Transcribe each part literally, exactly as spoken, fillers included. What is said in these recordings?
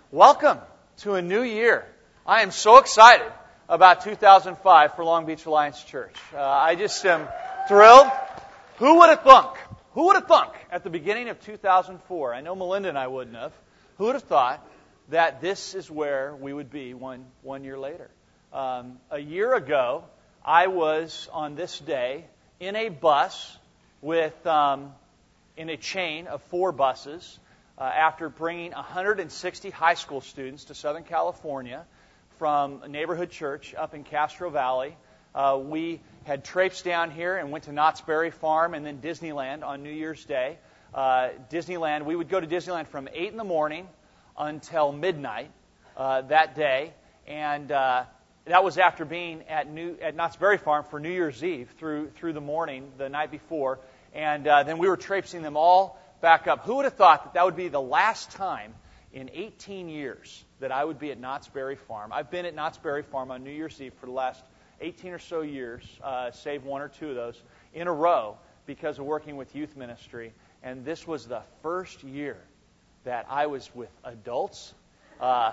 Welcome to a new year. I am so excited about two thousand five for Long Beach Alliance Church. Uh, I just am thrilled. Who would have thunk? Who would have thunk at the beginning of two thousand four? I know Melinda and I wouldn't have. Who would have thought that this is where we would be one, one year later? Um, a year ago, I was on this day in a bus with, um, in a chain of four buses, uh, after bringing one hundred sixty high school students to Southern California from a neighborhood church up in Castro Valley. Uh, we had traipsed down here and went to Knott's Berry Farm and then Disneyland on New Year's Day. Uh, Disneyland, we would go to Disneyland from eight in the morning until midnight uh, that day, and uh, that was after being at New at Knott's Berry Farm for New Year's Eve through through the morning the night before, and uh, then we were traipsing them all back up. Who would have thought that that would be the last time in eighteen years that I would be at Knott's Berry Farm? I've been at Knott's Berry Farm on New Year's Eve for the last eighteen or so years, uh, save one or two of those, in a row because of working with youth ministry. And this was the first year that I was with adults, uh,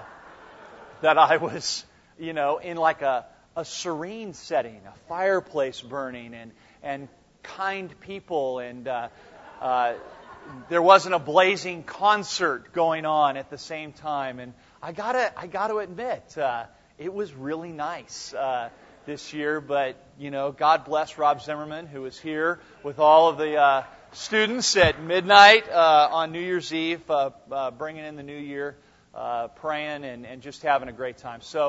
that I was, you know, in like a, a serene setting, a fireplace burning, and, and kind people, and uh, uh, there wasn't a blazing concert going on at the same time. And I gotta, I gotta admit, uh, it was really nice uh, this year. But you know, God bless Rob Zimmerman, who was here with all of the uh, students at midnight uh, on New Year's Eve, uh, uh, bringing in the new year, uh, praying and, and just having a great time. So,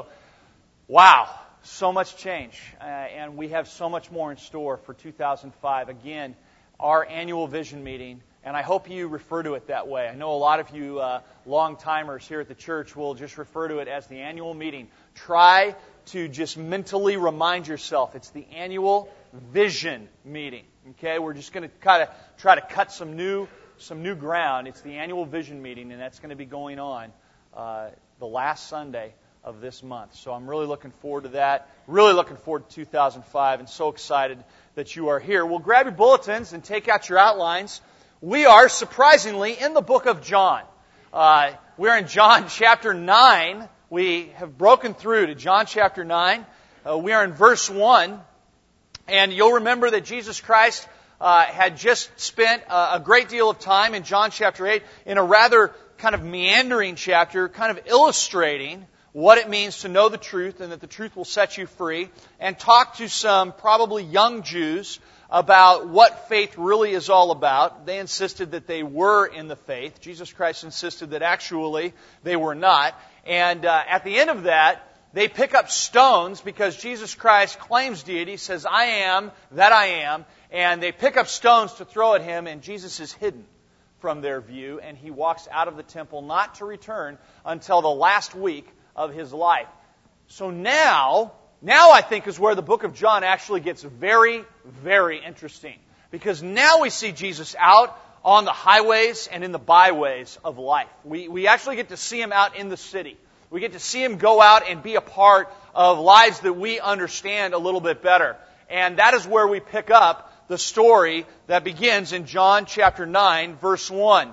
wow, so much change, uh, and we have so much more in store for two thousand five. Again, our annual vision meeting. And I hope you refer to it that way. I know a lot of you uh, long-timers here at the church will just refer to it as the annual meeting. Try to just mentally remind yourself it's the annual vision meeting. Okay, we're just going to kind of try to cut some new some new ground. It's the annual vision meeting, and that's going to be going on uh, the last Sunday of this month. So I'm really looking forward to that. Really looking forward to two thousand five, and so excited that you are here. Well, grab your bulletins and take out your outlines. We are, surprisingly, in the book of John. Uh, we're in John chapter nine. We have broken through to John chapter nine. Uh, we are in verse one. And you'll remember that Jesus Christ uh, had just spent a, a great deal of time in John chapter eight in a rather kind of meandering chapter, kind of illustrating what it means to know the truth and that the truth will set you free, and talk to some probably young Jews about what faith really is all about. They insisted that they were in the faith. Jesus Christ insisted that actually they were not. And uh, at the end of that, they pick up stones because Jesus Christ claims deity, says, I am that I am. And they pick up stones to throw at him, and Jesus is hidden from their view, and he walks out of the temple not to return until the last week of his life. So now... Now I think is where the book of John actually gets very, very interesting. Because now we see Jesus out on the highways and in the byways of life. We, we actually get to see him out in the city. We get to see him go out and be a part of lives that we understand a little bit better. And that is where we pick up the story that begins in John chapter nine, verse one.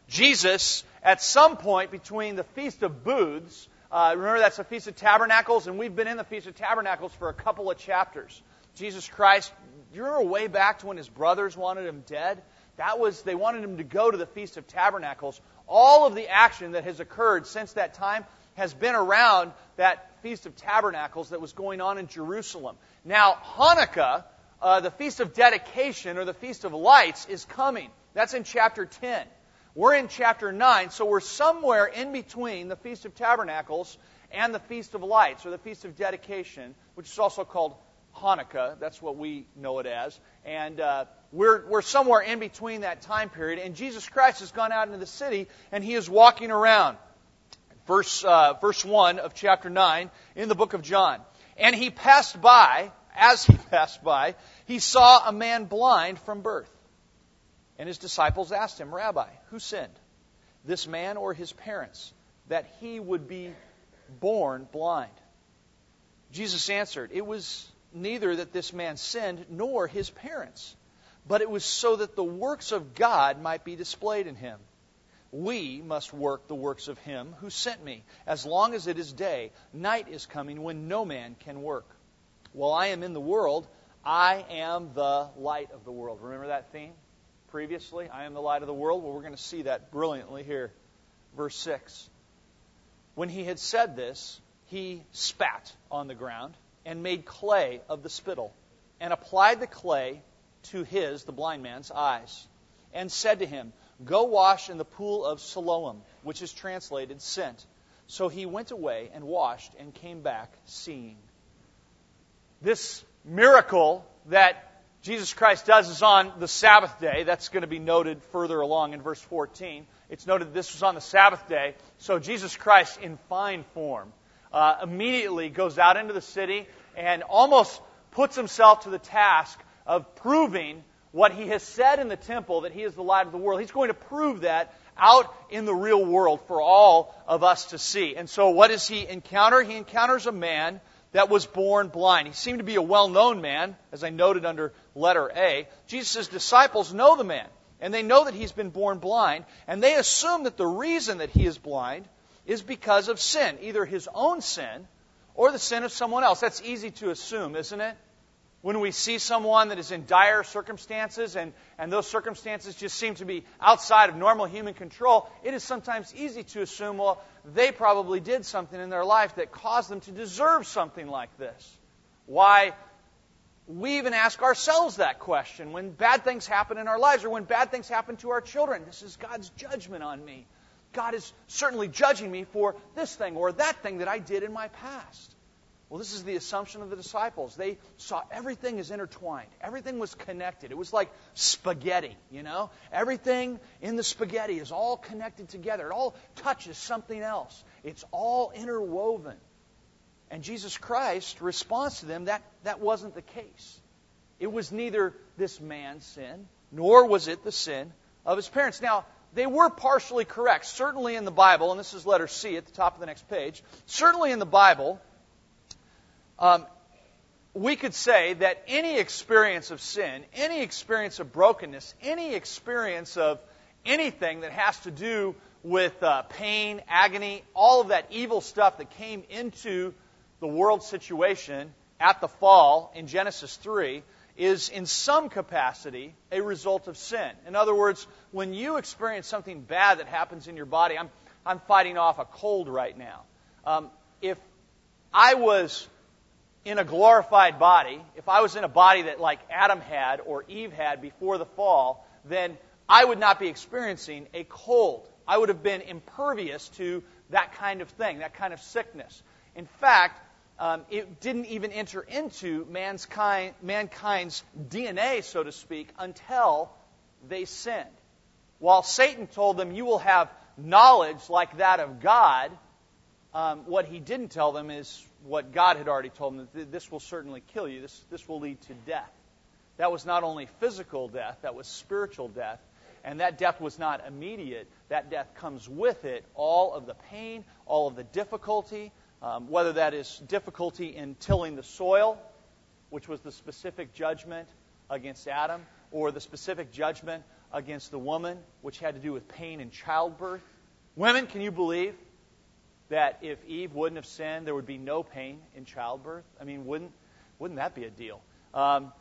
Jesus, at some point between the Feast of Booths, Uh, remember, that's the Feast of Tabernacles, and we've been in the Feast of Tabernacles for a couple of chapters. Jesus Christ, do you remember way back to when his brothers wanted him dead? That was, they wanted him to go to the Feast of Tabernacles. All of the action that has occurred since that time has been around that Feast of Tabernacles that was going on in Jerusalem. Now, Hanukkah, uh, the Feast of Dedication, or the Feast of Lights, is coming. That's in chapter ten. We're in chapter nine, so we're somewhere in between the Feast of Tabernacles and the Feast of Lights, or the Feast of Dedication, which is also called Hanukkah. That's what we know it as. And uh, we're we're somewhere in between that time period. And Jesus Christ has gone out into the city, and he is walking around. Verse uh, verse one of chapter nine in the book of John. And he passed by, as he passed by, he saw a man blind from birth. And his disciples asked him, Rabbi, who sinned, this man or his parents, that he would be born blind? Jesus answered, it was neither that this man sinned nor his parents, but it was so that the works of God might be displayed in him. We must work the works of him who sent me. As long as it is day, night is coming when no man can work. While I am in the world, I am the light of the world. Remember that theme previously? I am the light of the world. Well, we're going to see that brilliantly here. Verse six. When he had said this, he spat on the ground and made clay of the spittle and applied the clay to his, the blind man's, eyes and said to him, Go wash in the pool of Siloam, which is translated sent. So he went away and washed and came back seeing. This miracle that Jesus Christ does is on the Sabbath day. That's going to be noted further along in verse fourteen. It's noted that this was on the Sabbath day. So Jesus Christ, in fine form, uh, immediately goes out into the city and almost puts himself to the task of proving what he has said in the temple, that he is the light of the world. He's going to prove that out in the real world for all of us to see. And so what does he encounter? He encounters a man that was born blind. He seemed to be a well-known man, as I noted under letter A. Jesus' disciples know the man, and they know that he's been born blind, and they assume that the reason that he is blind is because of sin, either his own sin or the sin of someone else. That's easy to assume, isn't it? When we see someone that is in dire circumstances and, and those circumstances just seem to be outside of normal human control, it is sometimes easy to assume, well, they probably did something in their life that caused them to deserve something like this. Why, we even ask ourselves that question when bad things happen in our lives or when bad things happen to our children. This is God's judgment on me. God is certainly judging me for this thing or that thing that I did in my past. Well, this is the assumption of the disciples. They saw everything is intertwined. Everything was connected. It was like spaghetti, you know? Everything in the spaghetti is all connected together. It all touches something else. It's all interwoven. And Jesus Christ responds to them that that wasn't the case. It was neither this man's sin, nor was it the sin of his parents. Now, they were partially correct. Certainly in the Bible, and this is letter C at the top of the next page, certainly in the Bible, Um, we could say that any experience of sin, any experience of brokenness, any experience of anything that has to do with uh, pain, agony, all of that evil stuff that came into the world situation at the fall in Genesis three is in some capacity a result of sin. In other words, when you experience something bad that happens in your body, I'm, I'm fighting off a cold right now. Um, if I was in a glorified body, if I was in a body that like Adam had or Eve had before the fall, then I would not be experiencing a cold. I would have been impervious to that kind of thing, that kind of sickness. In fact, um, it didn't even enter into mankind, mankind's D N A, so to speak, until they sinned. While Satan told them, you will have knowledge like that of God, um, what he didn't tell them is what God had already told them, that this will certainly kill you. This, this will lead to death. That was not only physical death, that was spiritual death. And that death was not immediate. That death comes with it all of the pain, all of the difficulty, um, whether that is difficulty in tilling the soil, which was the specific judgment against Adam, or the specific judgment against the woman, which had to do with pain in childbirth. Women, can you believe that if Eve wouldn't have sinned, there would be no pain in childbirth? I mean, wouldn't wouldn't that be a deal? Um,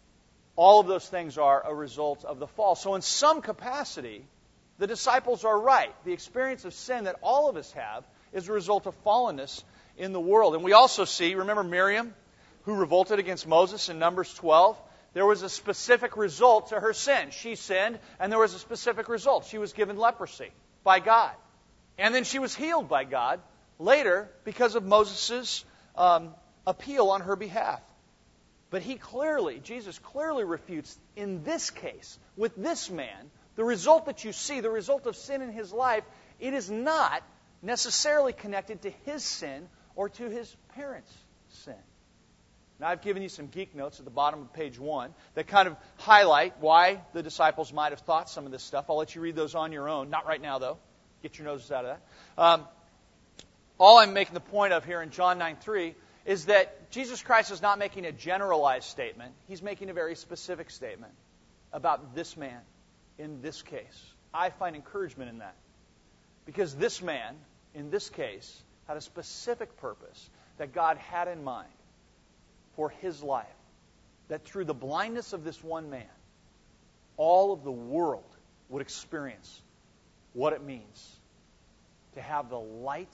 all of those things are a result of the fall. So in some capacity, the disciples are right. The experience of sin that all of us have is a result of fallenness in the world. And we also see, remember Miriam, who revolted against Moses in Numbers twelve? There was a specific result to her sin. She sinned, and there was a specific result. She was given leprosy by God. And then she was healed by God later because of Moses' um, appeal on her behalf. But he clearly, Jesus clearly refutes in this case, with this man, the result that you see, the result of sin in his life, it is not necessarily connected to his sin or to his parents' sin. Now, I've given you some geek notes at the bottom of page one that kind of highlight why the disciples might have thought some of this stuff. I'll let you read those on your own. Not right now, though. Get your noses out of that. Um, all I'm making the point of here in John nine three is that Jesus Christ is not making a generalized statement. He's making a very specific statement about this man in this case. I find encouragement in that. Because this man, in this case, had a specific purpose that God had in mind for his life. That through the blindness of this one man, all of the world would experience what it means to have the light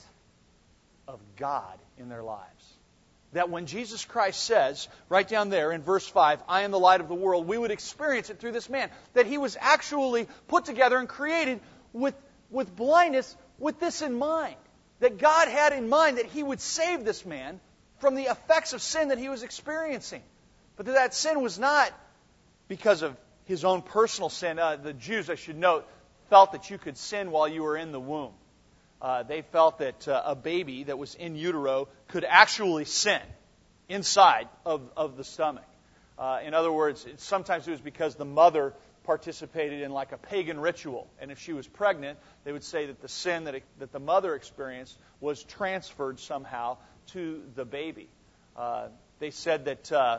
of God in their lives. That when Jesus Christ says, right down there in verse five, I am the light of the world, we would experience it through this man. That he was actually put together and created with, with blindness with this in mind. That God had in mind that he would save this man from the effects of sin that he was experiencing. But that sin was not because of his own personal sin. Uh, the Jews, I should note, felt that you could sin while you were in the womb. Uh, they felt that uh, a baby that was in utero could actually sin inside of, of the stomach. Uh, in other words, it, sometimes it was because the mother participated in like a pagan ritual. And if she was pregnant, they would say that the sin that, it, that the mother experienced was transferred somehow to the baby. Uh, they said that uh,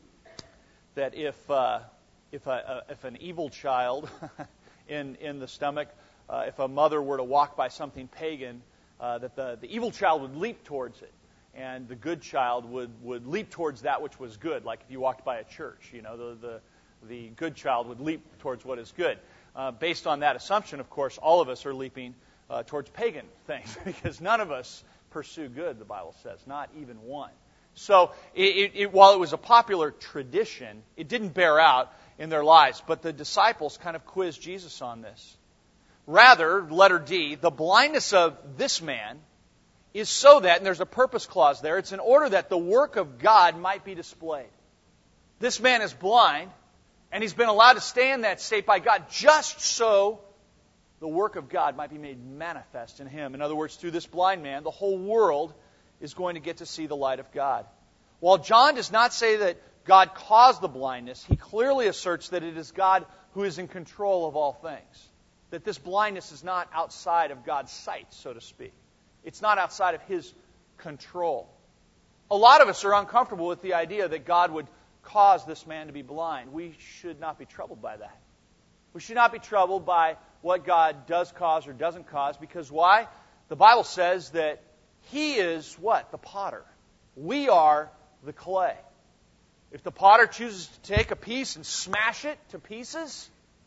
that if uh, if, a, if an evil child in in the stomach, uh, if a mother were to walk by something pagan, uh, that the, the evil child would leap towards it, and the good child would, would leap towards that which was good. Like if you walked by a church, you know, the the, the good child would leap towards what is good. Uh, based on that assumption, of course, all of us are leaping uh, towards pagan things because none of us pursue good, the Bible says, not even one. So it, it, it, while it was a popular tradition, it didn't bear out in their lives. But the disciples kind of quizzed Jesus on this. Rather, letter D, the blindness of this man is so that, and there's a purpose clause there, it's in order that the work of God might be displayed. This man is blind, and he's been allowed to stay in that state by God just so the work of God might be made manifest in him. In other words, through this blind man, the whole world is going to get to see the light of God. While John does not say that God caused the blindness, he clearly asserts that it is God who is in control of all things. That this blindness is not outside of God's sight, so to speak. It's not outside of his control. A lot of us are uncomfortable with the idea that God would cause this man to be blind. We should not be troubled by that. We should not be troubled by what God does cause or doesn't cause, because why? The Bible says that he is what? The potter. We are the clay. If the potter chooses to take a piece and smash it to pieces,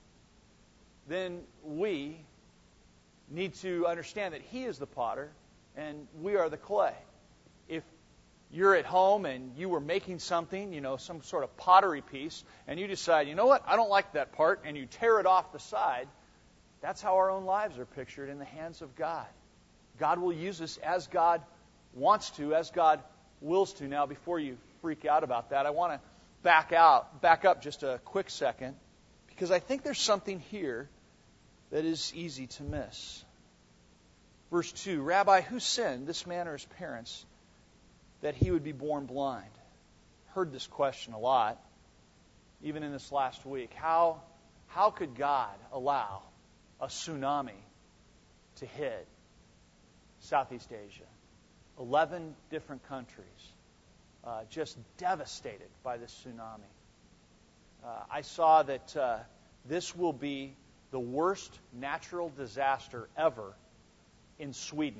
then we need to understand that he is the potter and we are the clay. If you're at home and you were making something, you know, some sort of pottery piece, and you decide, you know what, I don't like that part, and you tear it off the side, that's how our own lives are pictured in the hands of God. God will use us as God wants to, as God wills to. Now, before you freak out about that, I want to back out, back up just a quick second, because I think there's something here that is easy to miss. Verse two, Rabbi, who sinned, this man or his parents, that he would be born blind? Heard this question a lot, even in this last week. How, how could God allow a tsunami to hit Southeast Asia? Eleven different countries uh, just devastated by this tsunami. Uh, I saw that uh, this will be the worst natural disaster ever in Sweden.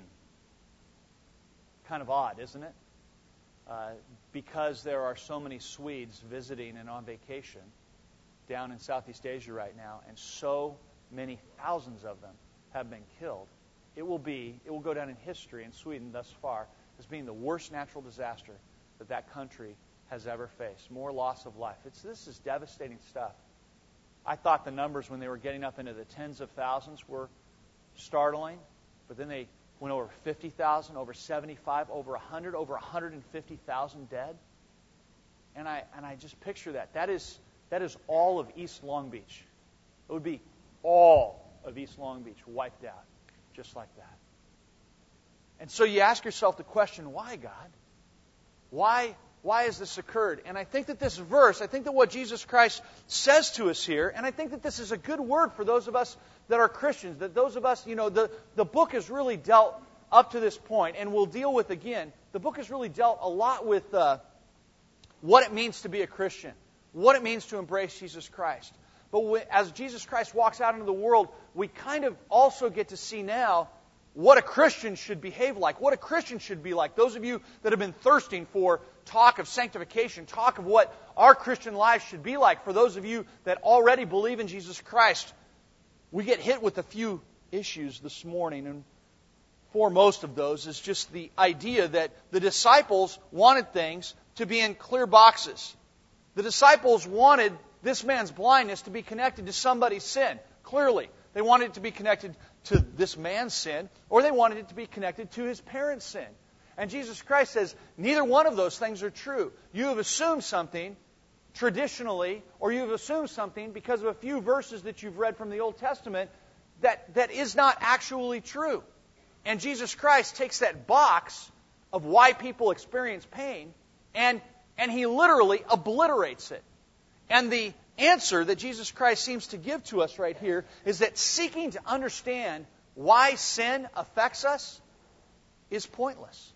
Kind of odd, isn't it? Uh, because there are so many Swedes visiting and on vacation down in Southeast Asia right now, and so many thousands of them have been killed. It will be, it will go down in history in Sweden thus far as being the worst natural disaster that that country has ever faced. More loss of life. It's, this is devastating stuff. I thought the numbers when they were getting up into the tens of thousands were startling, but then they went over fifty thousand, over seventy-five, over one hundred, over one hundred fifty thousand dead. And I and I just picture that. That is that is all of East Long Beach. It would be all of East Long Beach wiped out, just like that. And so you ask yourself the question, why, God? Why, why has this occurred? And I think that this verse, I think that what Jesus Christ says to us here, and I think that this is a good word for those of us that are Christians, that those of us, you know, the, the book has really dealt up to this point, and we'll deal with again, the book has really dealt a lot with uh, what it means to be a Christian, what it means to embrace Jesus Christ. But when, as Jesus Christ walks out into the world, we kind of also get to see now what a Christian should behave like, what a Christian should be like. Those of you that have been thirsting for talk of sanctification, talk of what our Christian lives should be like, for those of you that already believe in Jesus Christ, we get hit with a few issues this morning, and foremost of those is just the idea that the disciples wanted things to be in clear boxes. The disciples wanted this man's blindness to be connected to somebody's sin, clearly. They wanted it to be connected to this man's sin, or they wanted it to be connected to his parents' sin. And Jesus Christ says, neither one of those things are true. You have assumed something traditionally, or you have assumed something because of a few verses that you've read from the Old Testament that, that is not actually true. And Jesus Christ takes that box of why people experience pain, and, and He literally obliterates it. And the answer that Jesus Christ seems to give to us right here is that seeking to understand why sin affects us is pointless.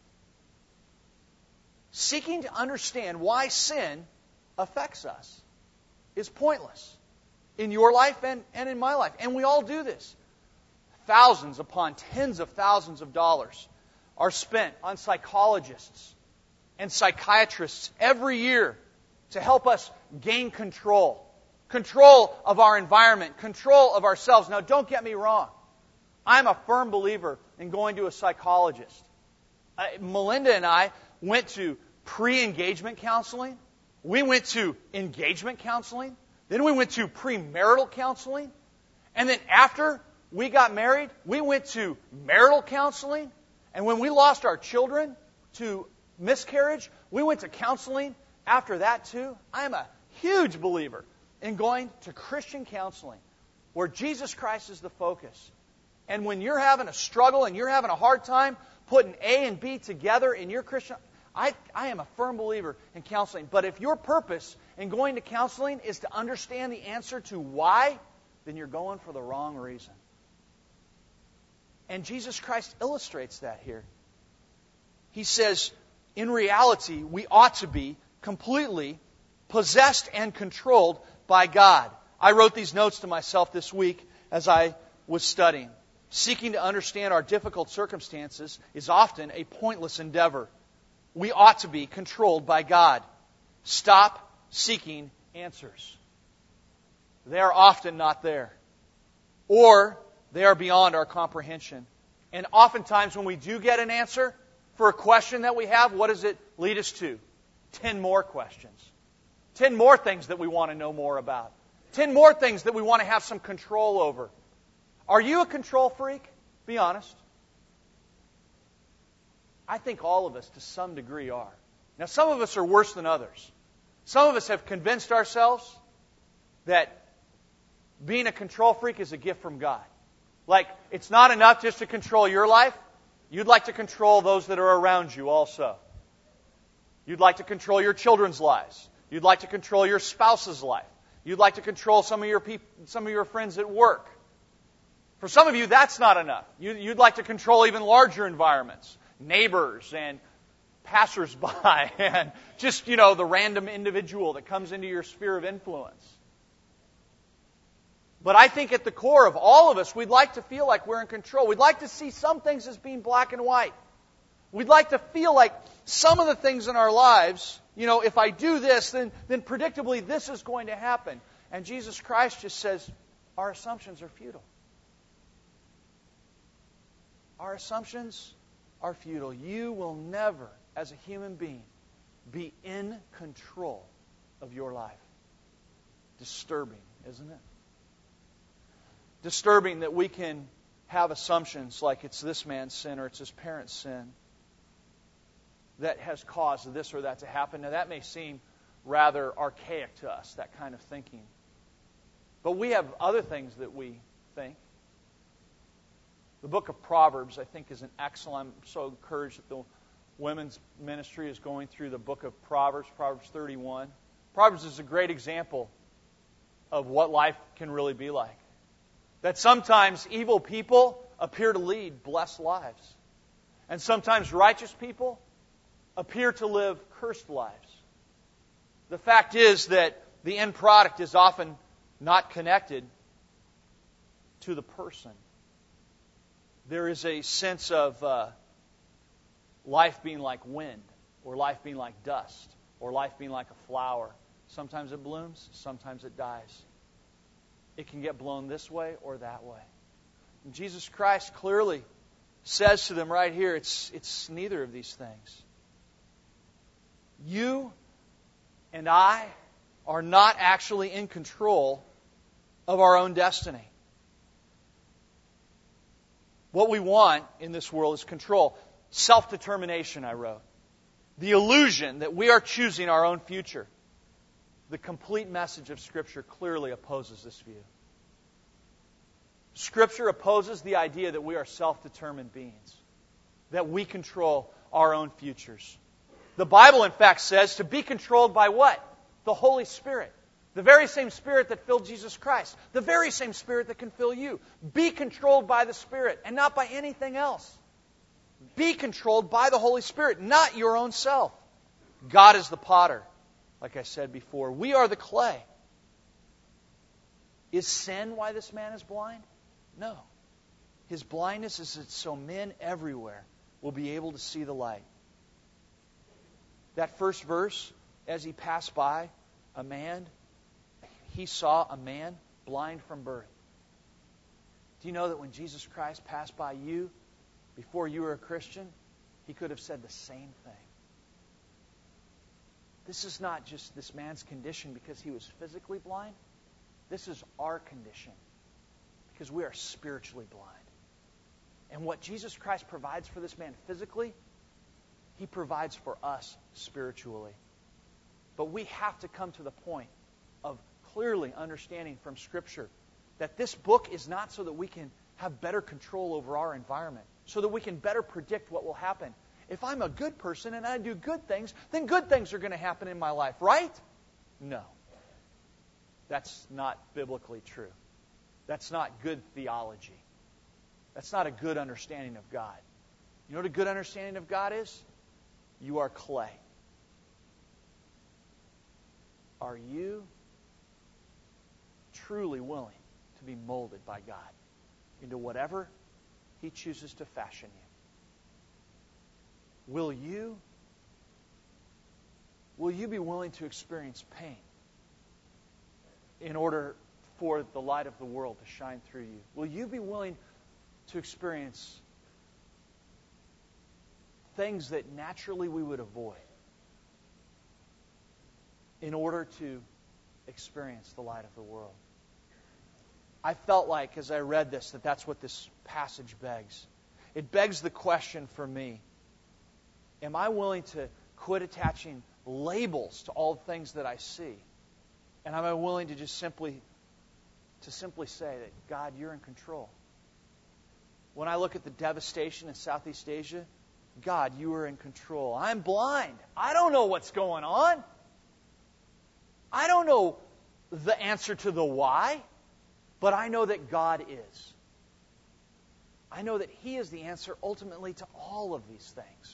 Seeking to understand why sin affects us is pointless in your life and, and in my life. And we all do this. Thousands upon tens of thousands of dollars are spent on psychologists and psychiatrists every year to help us gain control. Control of our environment, control of ourselves. Now, don't get me wrong. I'm a firm believer in going to a psychologist. Uh, Melinda and I went to pre-engagement counseling. We went to engagement counseling. Then we went to premarital counseling. And then after we got married, we went to marital counseling. And when we lost our children to miscarriage, we went to counseling after that too. I am a huge believer in going to Christian counseling where Jesus Christ is the focus. And when you're having a struggle and you're having a hard time putting A and B together in your Christian, I, I am a firm believer in counseling. But if your purpose in going to counseling is to understand the answer to why, then you're going for the wrong reason. And Jesus Christ illustrates that here. He says, in reality, we ought to be completely possessed and controlled by God. I wrote these notes to myself this week as I was studying. Seeking to understand our difficult circumstances is often a pointless endeavor. We ought to be controlled by God. Stop seeking answers. They are often not there. Or they are beyond our comprehension. And oftentimes when we do get an answer for a question that we have, what does it lead us to? Ten more questions. Ten more things that we want to know more about. Ten more things that we want to have some control over. Are you a control freak? Be honest. I think all of us to some degree are. Now, some of us are worse than others. Some of us have convinced ourselves that being a control freak is a gift from God. Like, it's not enough just to control your life. You'd like to control those that are around you also. You'd like to control your children's lives. You'd like to control your spouse's life. You'd like to control some of your people, some of your friends at work. For some of you, that's not enough. You, you'd like to control even larger environments, neighbors and passersby, and just, you know, the random individual that comes into your sphere of influence. But I think at the core of all of us, we'd like to feel like we're in control. We'd like to see some things as being black and white. We'd like to feel like some of the things in our lives, you know, if I do this, then, then predictably this is going to happen. And Jesus Christ just says, our assumptions are futile. Our assumptions are futile. You will never, as a human being, be in control of your life. Disturbing, isn't it? Disturbing that we can have assumptions like it's this man's sin or it's his parents' sin that has caused this or that to happen. Now, that may seem rather archaic to us, that kind of thinking. But we have other things that we think. The book of Proverbs, I think, is an excellent. I'm so encouraged that the women's ministry is going through the book of Proverbs, Proverbs thirty-one. Proverbs is a great example of what life can really be like. That sometimes evil people appear to lead blessed lives. And sometimes righteous people appear to live cursed lives. The fact is that the end product is often not connected to the person, there is a sense of uh, life being like wind, or life being like dust, or life being like a flower. Sometimes it blooms, sometimes it dies. It can get blown this way or that way. And Jesus Christ clearly says to them right here, it's, it's neither of these things. You and I are not actually in control of our own destiny. What we want in this world is control. Self-determination, I wrote. The illusion that we are choosing our own future. The complete message of Scripture clearly opposes this view. Scripture opposes the idea that we are self-determined beings, that we control our own futures. The Bible, in fact, says to be controlled by what? The Holy Spirit. The very same Spirit that filled Jesus Christ. The very same Spirit that can fill you. Be controlled by the Spirit and not by anything else. Be controlled by the Holy Spirit, not your own self. God is the potter, like I said before. We are the clay. Is sin why this man is blind? No. His blindness is so men everywhere will be able to see the light. That first verse, as he passed by a man, he saw a man blind from birth. Do you know that when Jesus Christ passed by you, before you were a Christian, he could have said the same thing? This is not just this man's condition because he was physically blind. This is our condition because we are spiritually blind. And what Jesus Christ provides for this man physically, he provides for us spiritually. But we have to come to the point of clearly understanding from Scripture that this book is not so that we can have better control over our environment, so that we can better predict what will happen. If I'm a good person and I do good things, then good things are going to happen in my life, right? No. That's not biblically true. That's not good theology. That's not a good understanding of God. You know what a good understanding of God is? You are clay. Are you truly willing to be molded by God into whatever He chooses to fashion you? Will you, will you be willing to experience pain in order for the light of the world to shine through you? Will you be willing to experience things that naturally we would avoid in order to experience the light of the world? I felt like, as I read this, that that's what this passage begs. It begs the question for me, am I willing to quit attaching labels to all the things that I see? And am I willing to just simply, to simply say that, God, you're in control? When I look at the devastation in Southeast Asia, God, you are in control. I'm blind. I don't know what's going on. I don't know the answer to the why, but I know that God is. I know that He is the answer ultimately to all of these things.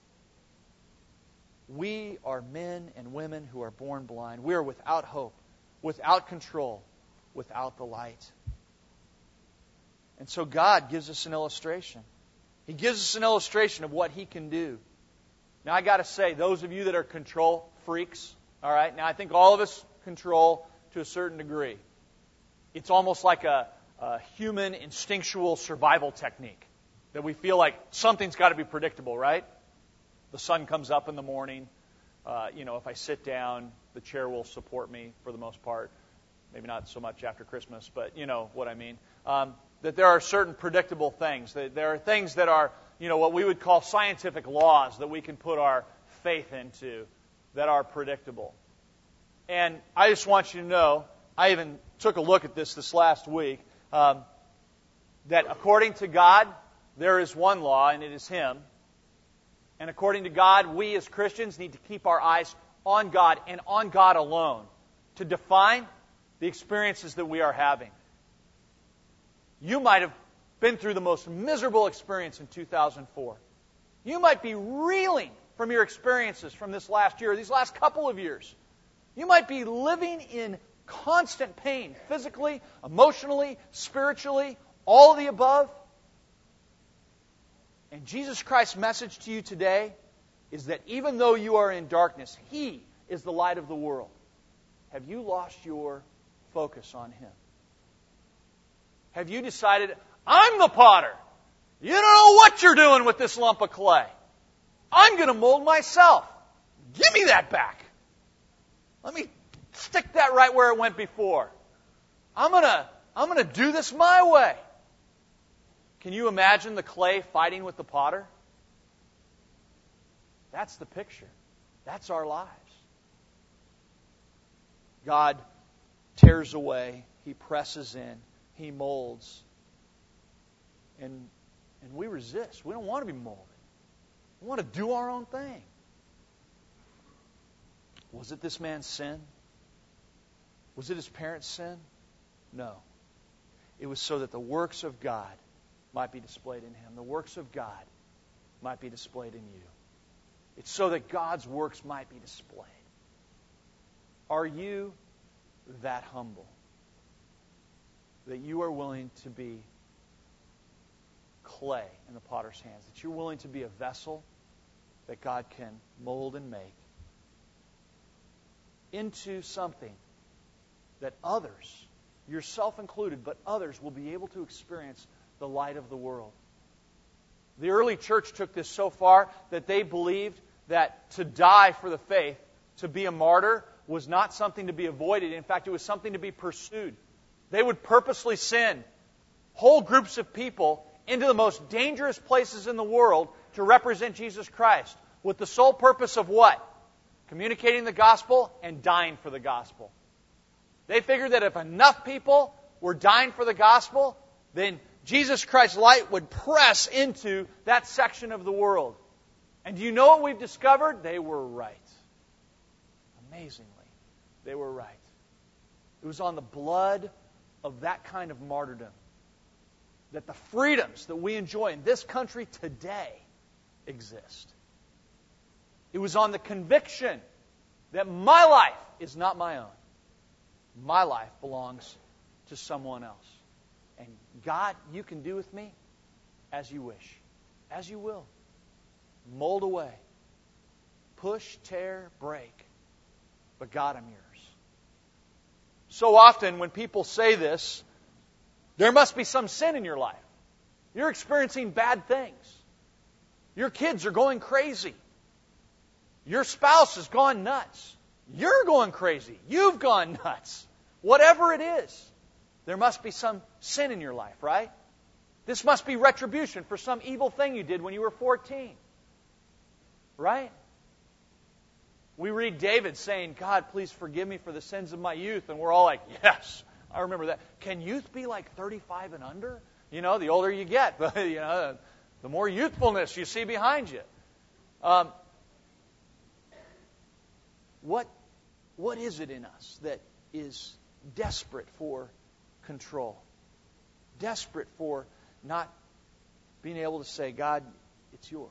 We are men and women who are born blind. We are without hope, without control, without the light. And so God gives us an illustration. He gives us an illustration of what He can do. Now I got to say, those of you that are control freaks, all right, now I think all of us control to a certain degree. It's almost like a, a human instinctual survival technique that we feel like something's got to be predictable, right? The sun comes up in the morning. Uh, you know, if I sit down, the chair will support me for the most part. Maybe not so much after Christmas, but you know what I mean. Um, that there are certain predictable things. That there are things that are, you know, what we would call scientific laws that we can put our faith into that are predictable. And I just want you to know, I even took a look at this this last week, um, that according to God, there is one law, and it is Him. And according to God, we as Christians need to keep our eyes on God and on God alone to define the experiences that we are having. You might have been through the most miserable experience in two thousand four. You might be reeling from your experiences from this last year, these last couple of years. You might be living in constant pain, physically, emotionally, spiritually, all of the above. And Jesus Christ's message to you today is that even though you are in darkness, He is the light of the world. Have you lost your focus on Him? Have you decided, I'm the potter. You don't know what you're doing with this lump of clay. I'm going to mold myself. Give me that back. Let me stick that right where it went before. I'm going to I'm going to do this my way. Can you imagine the clay fighting with the potter? That's the picture. That's our lives. God tears away. He presses in. He molds. And, and we resist. We don't want to be molded. We want to do our own thing. Was it this man's sin? Was it his parents' sin? No. It was so that the works of God might be displayed in him. The works of God might be displayed in you. It's so that God's works might be displayed. Are you that humble that you are willing to be clay in the potter's hands? That you're willing to be a vessel that God can mold and make into something that others, yourself included, but others will be able to experience the light of the world. The early church took this so far that they believed that to die for the faith, to be a martyr, was not something to be avoided. In fact, it was something to be pursued. They would purposely send whole groups of people into the most dangerous places in the world to represent Jesus Christ, with the sole purpose of what? Communicating the gospel and dying for the gospel. They figured that if enough people were dying for the gospel, then Jesus Christ's light would press into that section of the world. And do you know what we've discovered? They were right. Amazingly, they were right. It was on the blood of that kind of martyrdom that the freedoms that we enjoy in this country today exist. It was on the conviction that my life is not my own. My life belongs to someone else. And God, you can do with me as you wish, as you will. Mold away. Push, tear, break. But God, I'm yours. So often when people say this, there must be some sin in your life. You're experiencing bad things. Your kids are going crazy. Your spouse has gone nuts. You're going crazy. You've gone nuts. Whatever it is, there must be some sin in your life, right? This must be retribution for some evil thing you did when you were fourteen. Right? We read David saying, God, please forgive me for the sins of my youth. And we're all like, yes, I remember that. Can youth be like thirty-five and under? You know, the older you get, but you know, the more youthfulness you see behind you. Um, what, what is it in us that is desperate for control? Desperate for not being able to say, God, it's yours.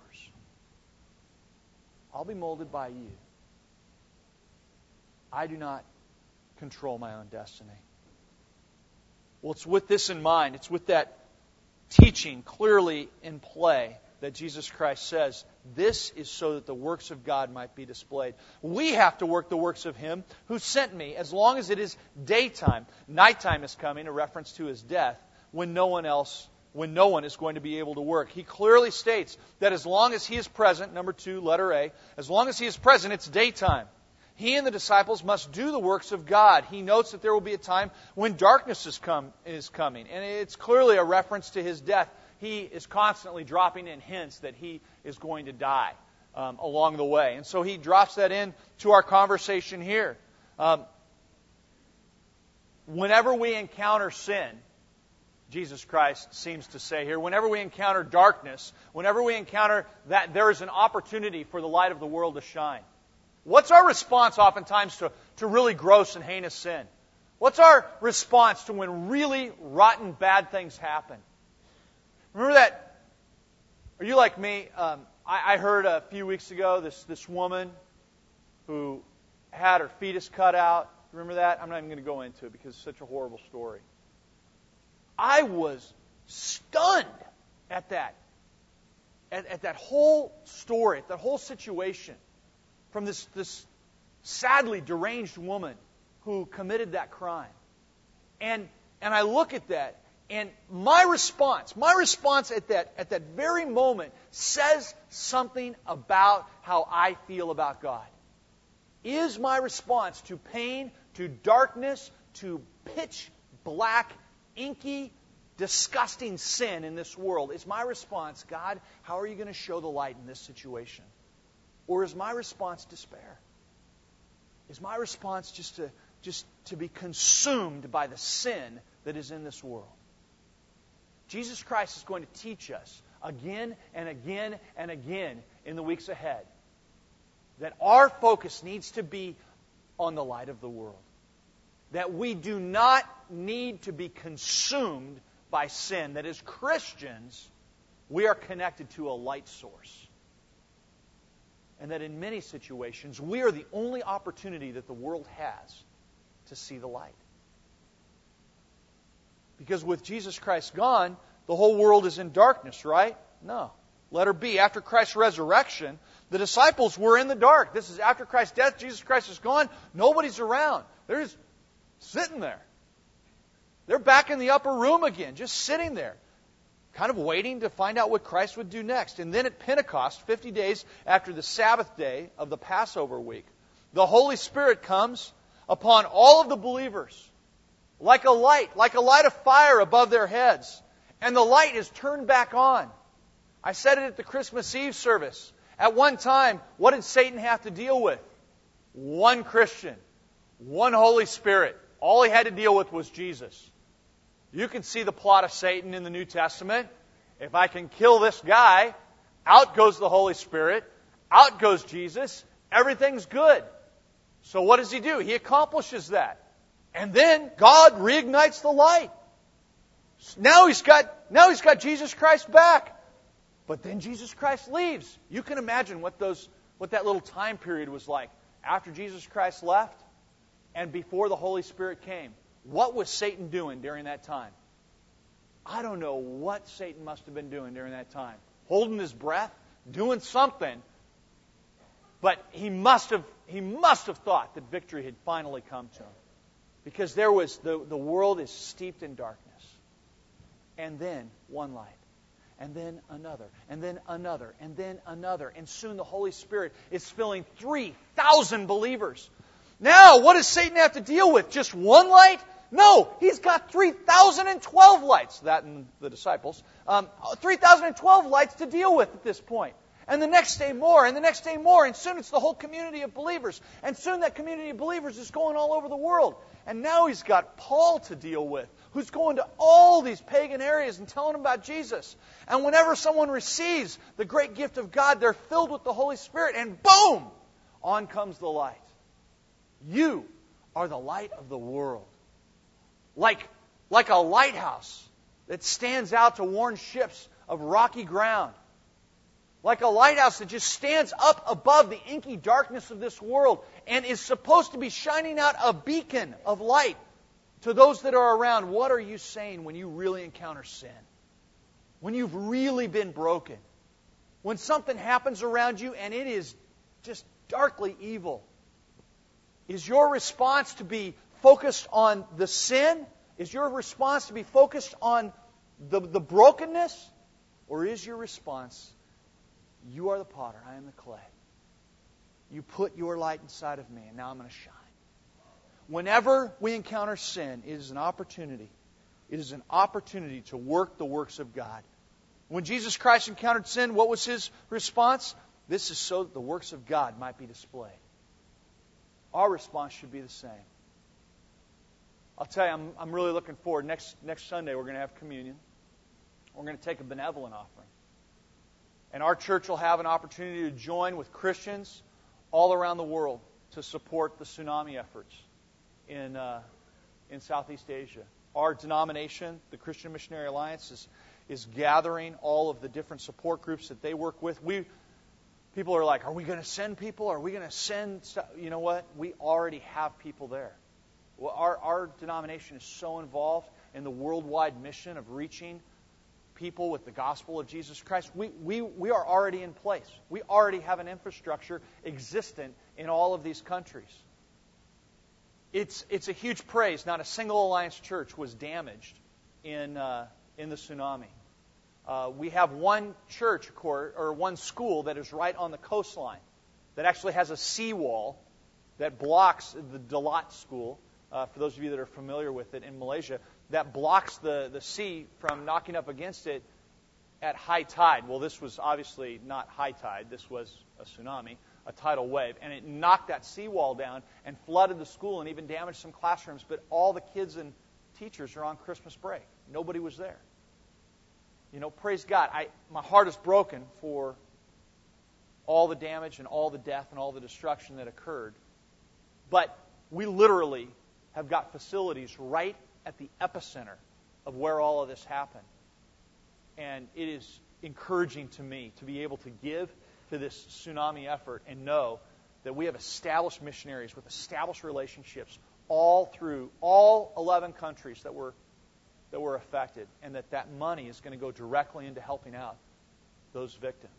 I'll be molded by you. I do not control my own destiny. Well, it's with this in mind, it's with that teaching clearly in play that Jesus Christ says, this is so that the works of God might be displayed. We have to work the works of Him who sent me as long as it is daytime. Nighttime is coming, a reference to His death, when no one else, when no one is going to be able to work. He clearly states that as long as He is present, number two, letter A, as long as He is present, it's daytime. He and the disciples must do the works of God. He notes that there will be a time when darkness is, come, is coming. And it's clearly a reference to His death. He is constantly dropping in hints that He is going to die um, along the way. And so He drops that in to our conversation here. Um, whenever we encounter sin, Jesus Christ seems to say here, whenever we encounter darkness, whenever we encounter that there is an opportunity for the light of the world to shine, what's our response oftentimes to, to really gross and heinous sin? What's our response to when really rotten, bad things happen? Remember that? Are you like me? Um, I, I heard a few weeks ago this, this woman who had her fetus cut out. Remember that? I'm not even going to go into it because it's such a horrible story. I was stunned at that. at, at that whole story, at that whole situation, from this, this sadly deranged woman who committed that crime. And and I look at that, and my response, my response at that at that very moment says something about how I feel about God. Is my response to pain, to darkness, to pitch black, inky, disgusting sin in this world, is my response, God, how are you going to show the light in this situation? Or is my response despair? Is my response just to just to be consumed by the sin that is in this world? Jesus Christ is going to teach us again and again and again in the weeks ahead that our focus needs to be on the light of the world. That we do not need to be consumed by sin. That as Christians, we are connected to a light source. And that in many situations, we are the only opportunity that the world has to see the light. Because with Jesus Christ gone, the whole world is in darkness, right? No. Letter B, after Christ's resurrection, the disciples were in the dark. This is after Christ's death. Jesus Christ is gone. Nobody's around. They're just sitting there. They're back in the upper room again, just sitting there, kind of waiting to find out what Christ would do next. And then at Pentecost, fifty days after the Sabbath day of the Passover week, the Holy Spirit comes upon all of the believers like a light, like a light of fire above their heads. And the light is turned back on. I said it at the Christmas Eve service. At one time, what did Satan have to deal with? One Christian, one Holy Spirit. All he had to deal with was Jesus. You can see the plot of Satan in the New Testament. If I can kill this guy, out goes the Holy Spirit, out goes Jesus, everything's good. So what does he do? He accomplishes that. And then God reignites the light. Now he's got, now he's got Jesus Christ back. But then Jesus Christ leaves. You can imagine what those, what that little time period was like after Jesus Christ left and before the Holy Spirit came. What was Satan doing during that time? I don't know what Satan must have been doing during that time. Holding his breath, doing something. But he must have he must have thought that victory had finally come to him. Because there was the, the world is steeped in darkness. And then one light. And then another. And then another. And then another. And soon the Holy Spirit is filling three thousand believers. Now, what does Satan have to deal with? Just one light? No, he's got three thousand twelve lights, that and the disciples, um, three thousand twelve lights to deal with at this point. And the next day more, and the next day more, and soon it's the whole community of believers. And soon that community of believers is going all over the world. And now he's got Paul to deal with, who's going to all these pagan areas and telling them about Jesus. And whenever someone receives the great gift of God, they're filled with the Holy Spirit, and boom, on comes the light. You are the light of the world. Like, like a lighthouse that stands out to warn ships of rocky ground. Like a lighthouse that just stands up above the inky darkness of this world and is supposed to be shining out a beacon of light to those that are around. What are you saying when you really encounter sin? When you've really been broken? When something happens around you and it is just darkly evil? Is your response to be focused on the sin? Is your response to be focused on the, the brokenness? Or is your response, you are the potter, I am the clay. You put your light inside of me, and now I'm going to shine. Whenever we encounter sin, it is an opportunity. It is an opportunity to work the works of God. When Jesus Christ encountered sin, what was His response? This is so that the works of God might be displayed. Our response should be the same. I'll tell you, I'm, I'm really looking forward. Next, next Sunday, we're going to have communion. We're going to take a benevolent offering. And our church will have an opportunity to join with Christians all around the world to support the tsunami efforts in, uh, in Southeast Asia. Our denomination, the Christian Missionary Alliance, is, is gathering all of the different support groups that they work with. We People are like, are we going to send people? Are we going to send stuff? You know what? We already have people there. Well, our, our denomination is so involved in the worldwide mission of reaching people with the gospel of Jesus Christ, we, we, we are already in place. We already have an infrastructure existent in all of these countries. It's, it's a huge praise. Not a single Alliance church was damaged in, uh, in the tsunami. Uh, we have one church or one school that is right on the coastline that actually has a seawall that blocks the Dalat School, uh, for those of you that are familiar with it in Malaysia, that blocks the, the sea from knocking up against it at high tide. Well, this was obviously not high tide. This was a tsunami, a tidal wave. And it knocked that seawall down and flooded the school and even damaged some classrooms. But all the kids and teachers are on Christmas break. Nobody was there. You know, praise God. I, my heart is broken for all the damage and all the death and all the destruction that occurred. But we literally have got facilities right at the epicenter of where all of this happened. And it is encouraging to me to be able to give to this tsunami effort and know that we have established missionaries with established relationships all through all eleven countries that were that were affected, and that that money is going to go directly into helping out those victims.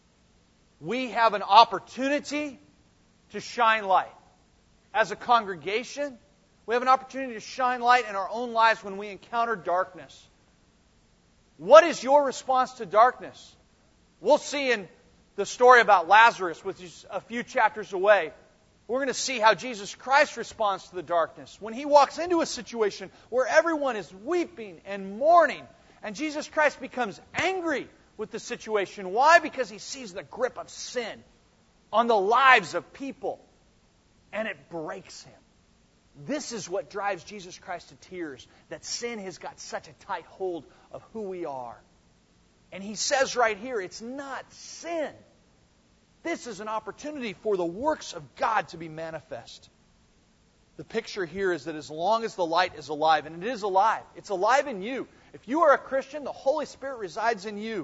We have an opportunity to shine light. As a congregation, we have an opportunity to shine light in our own lives when we encounter darkness. What is your response to darkness? We'll see in the story about Lazarus, which is a few chapters away. We're going to see how Jesus Christ responds to the darkness. When He walks into a situation where everyone is weeping and mourning, and Jesus Christ becomes angry with the situation. Why? Because He sees the grip of sin on the lives of people, and it breaks Him. This is what drives Jesus Christ to tears, that sin has got such a tight hold of who we are. And He says right here, it's not sin. This is an opportunity for the works of God to be manifest. The picture here is that as long as the light is alive, and it is alive, it's alive in you. If you are a Christian, the Holy Spirit resides in you.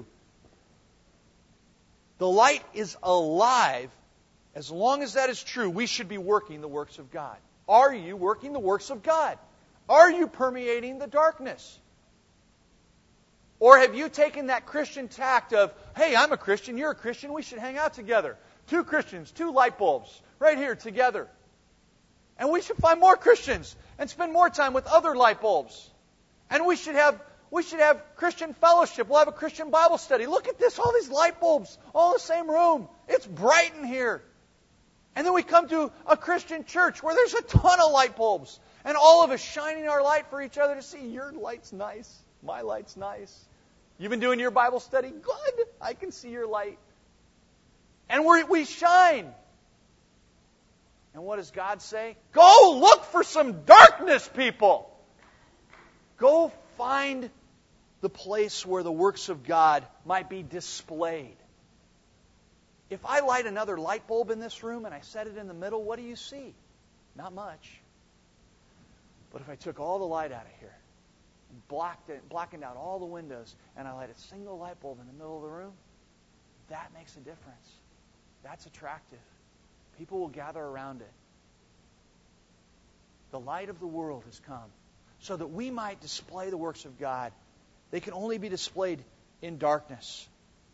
The light is alive. As long as that is true, we should be working the works of God. Are you working the works of God? Are you permeating the darkness? Or have you taken that Christian tact of, hey, I'm a Christian, you're a Christian, we should hang out together. Two Christians, two light bulbs, right here together. And we should find more Christians and spend more time with other light bulbs. And we should have we should have Christian fellowship. We'll have a Christian Bible study. Look at this, all these light bulbs, all in the same room. It's bright in here. And then we come to a Christian church where there's a ton of light bulbs. And all of us shining our light for each other to see, your light's nice, my light's nice. You've been doing your Bible study? Good. I can see your light. And we we shine. And what does God say? Go look for some darkness, people. Go find the place where the works of God might be displayed. If I light another light bulb in this room and I set it in the middle, what do you see? Not much. But if I took all the light out of here, and blocked it, blackened out all the windows, and I light a single light bulb in the middle of the room, that makes a difference. That's attractive. People will gather around it. The light of the world has come so that we might display the works of God. They can only be displayed in darkness.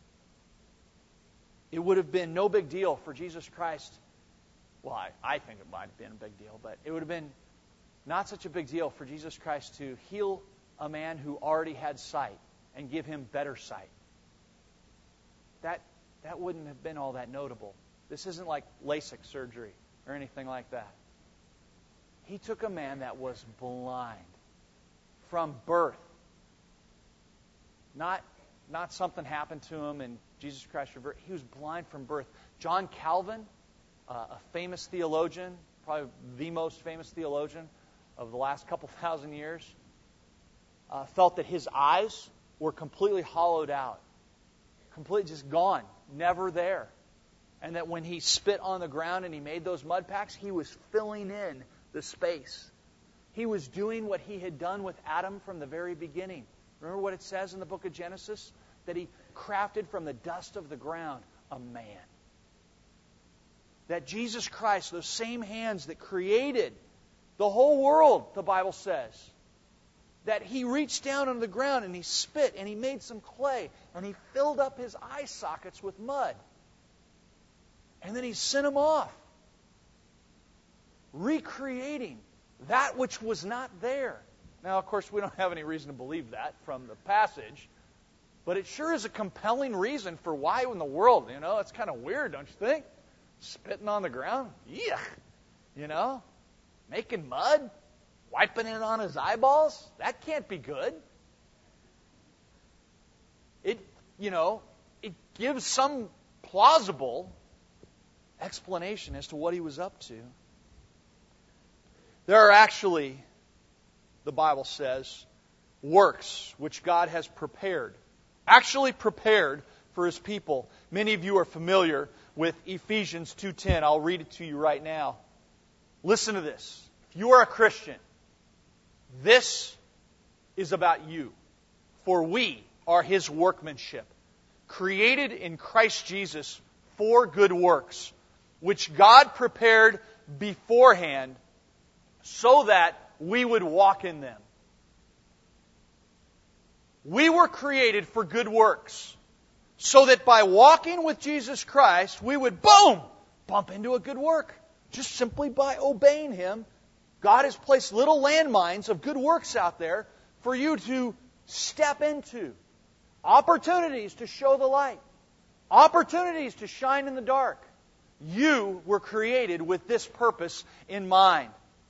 It would have been no big deal for Jesus Christ. Well, I, I think it might have been a big deal, but it would have been not such a big deal for Jesus Christ to heal a man who already had sight and give him better sight. That that wouldn't have been all that notable. This isn't like LASIK surgery or anything like that. He took a man that was blind from birth. Not, not something happened to him and Jesus Christ reversed. He was blind from birth. John Calvin, uh, a famous theologian, probably the most famous theologian of the last couple thousand years, uh, felt that his eyes were completely hollowed out, completely just gone, never there. And that when he spit on the ground and he made those mud packs, he was filling in the space. He was doing what he had done with Adam from the very beginning. Remember what it says in the book of Genesis? That he crafted from the dust of the ground a man. That Jesus Christ, those same hands that created the whole world, the Bible says, that he reached down on the ground and he spit and he made some clay and he filled up his eye sockets with mud. And then he sent them off, recreating that which was not there. Now, of course, we don't have any reason to believe that from the passage, but it sure is a compelling reason for why in the world, you know, it's kind of weird, don't you think? Spitting on the ground, yuck, you know, making mud, wiping it on his eyeballs, that can't be good. It, you know, it gives some plausible explanation as to what he was up to. There are actually, the Bible says, works which God has prepared, actually prepared for His people. Many of you are familiar with Ephesians two ten. I'll read it to you right now. Listen to this. If you are a Christian, this is about you. For we are His workmanship, created in Christ Jesus for good works, which God prepared beforehand so that we would walk in them. We were created for good works, so that by walking with Jesus Christ, we would, boom, bump into a good work. Just simply by obeying Him, God has placed little landmines of good works out there for you to step into. Opportunities to show the light. Opportunities to shine in the dark. You were created with this purpose in mind.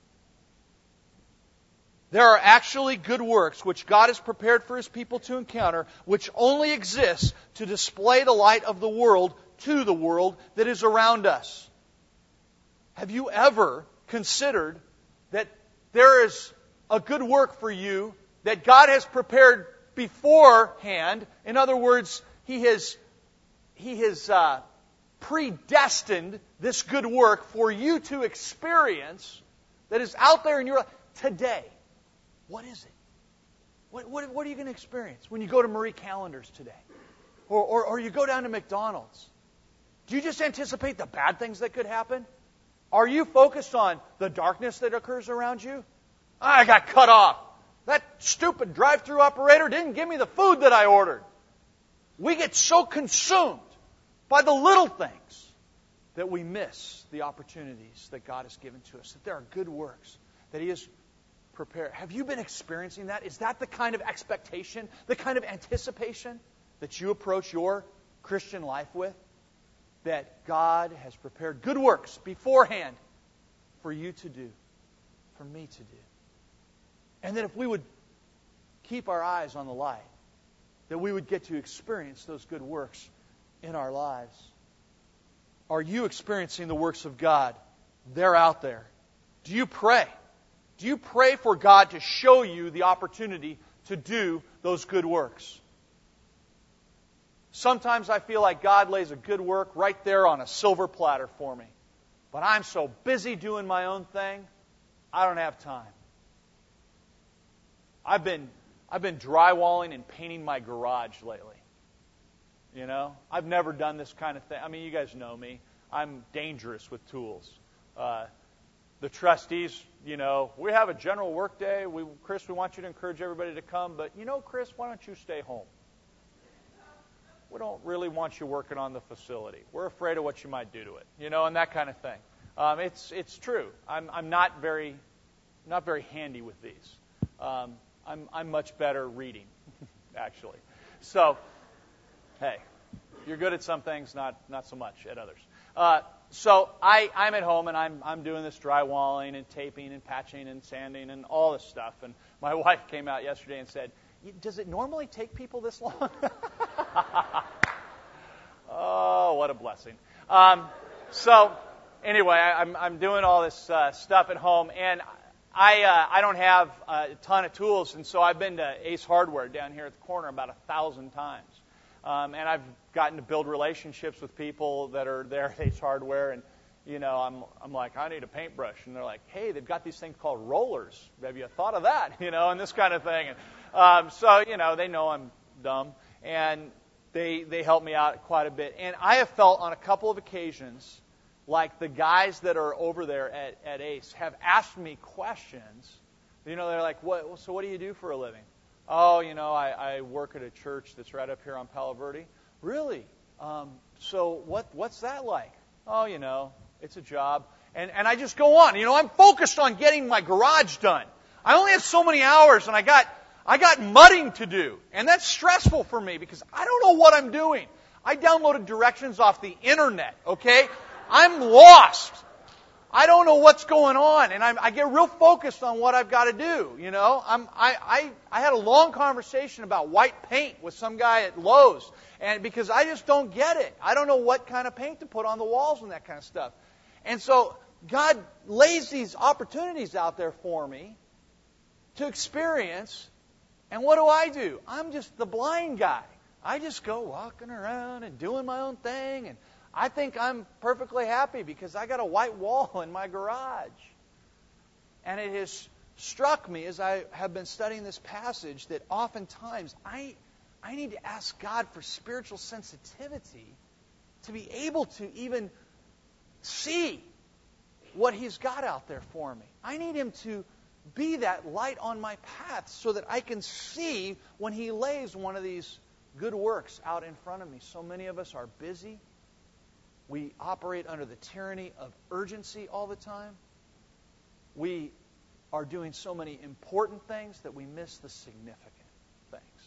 There are actually good works which God has prepared for His people to encounter, which only exist to display the light of the world to the world that is around us. Have you ever considered that there is a good work for you that God has prepared beforehand? In other words, He has, he has uh, predestined this good work for you to experience that is out there in your life today. What is it? What, what, what are you going to experience when you go to Marie Callender's today? Or, or, or you go down to McDonald's? Do you just anticipate the bad things that could happen? Are you focused on the darkness that occurs around you? I got cut off. That stupid drive-thru operator didn't give me the food that I ordered. We get so consumed by the little things that we miss the opportunities that God has given to us, that there are good works, that He has prepared. Have you been experiencing that? Is that the kind of expectation, the kind of anticipation that you approach your Christian life with? That God has prepared good works beforehand for you to do, for me to do. And that if we would keep our eyes on the light, that we would get to experience those good works in our lives. Are you experiencing the works of God? They're out there. Do you pray? Do you pray for God to show you the opportunity to do those good works? Sometimes I feel like God lays a good work right there on a silver platter for me. But I'm so busy doing my own thing, I don't have time. I've been I've been drywalling and painting my garage lately. You know, I've never done this kind of thing. I mean, you guys know me. I'm dangerous with tools. Uh, the trustees, you know, we have a general work day. We, Chris, we want you to encourage everybody to come. But, you know, Chris, why don't you stay home? We don't really want you working on the facility. We're afraid of what you might do to it, you know, and that kind of thing. Um, it's it's true. I'm I'm not very not very handy with these. Um, I'm I'm much better reading, actually. So, hey, you're good at some things, not not so much at others. Uh, so I I'm at home and I'm I'm doing this drywalling and taping and patching and sanding and all this stuff. And my wife came out yesterday and said, "Does it normally take people this long?" Oh, what a blessing. Um, so, anyway, I, I'm, I'm doing all this uh, stuff at home, and I uh, I don't have a ton of tools, and so I've been to Ace Hardware down here at the corner about a thousand times. Um, and I've gotten to build relationships with people that are there at Ace Hardware, and, you know, I'm I'm like, I need a paintbrush. And they're like, hey, they've got these things called rollers. Have you thought of that? You know, and this kind of thing. And, um, so, you know, they know I'm dumb, and they they help me out quite a bit. And I have felt on a couple of occasions like the guys that are over there at, at Ace have asked me questions You know, they're like, what? So what do you do for a living? Oh, you know, I, I work at a church that's right up here on Palo Verde. Really? Um, so what? What's that like? Oh, you know, it's a job. And and I just go on. You know, I'm focused on getting my garage done. I only have so many hours, and I got I got mudding to do, and that's stressful for me because I don't know what I'm doing. I downloaded directions off the internet. Okay, I'm lost. I don't know what's going on, and I'm, I get real focused on what I've got to do. You know, I'm, I, I, I had a long conversation about white paint with some guy at Lowe's, and because I just don't get it. I don't know what kind of paint to put on the walls and that kind of stuff. And so God lays these opportunities out there for me to experience, and what do I do? I'm just the blind guy. I just go walking around and doing my own thing, and I think I'm perfectly happy because I got a white wall in my garage. And it has struck me as I have been studying this passage that oftentimes I, I need to ask God for spiritual sensitivity to be able to even see what He's got out there for me. I need Him to be that light on my path so that I can see when He lays one of these good works out in front of me. So many of us are busy. We operate under the tyranny of urgency all the time. We are doing so many important things that we miss the significant things.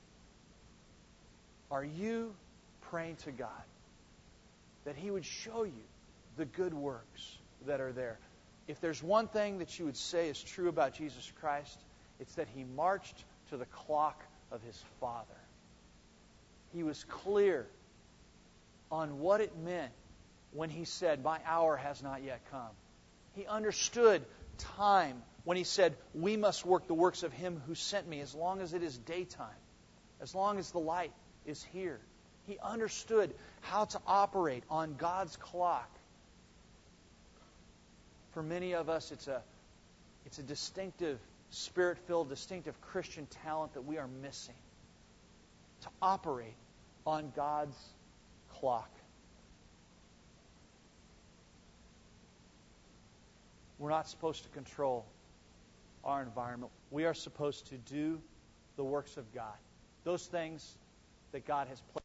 Are you praying to God that He would show you the good works that are there? If there's one thing that you would say is true about Jesus Christ, it's that He marched to the clock of His Father. He was clear on what it meant when He said, my hour has not yet come. He understood time when He said, we must work the works of Him who sent me as long as it is daytime, as long as the light is here. He understood how to operate on God's clock. For many of us, it's a, it's a distinctive, Spirit-filled, distinctive Christian talent that we are missing to operate on God's clock. We're not supposed to control our environment. We are supposed to do the works of God. Those things that God has placed.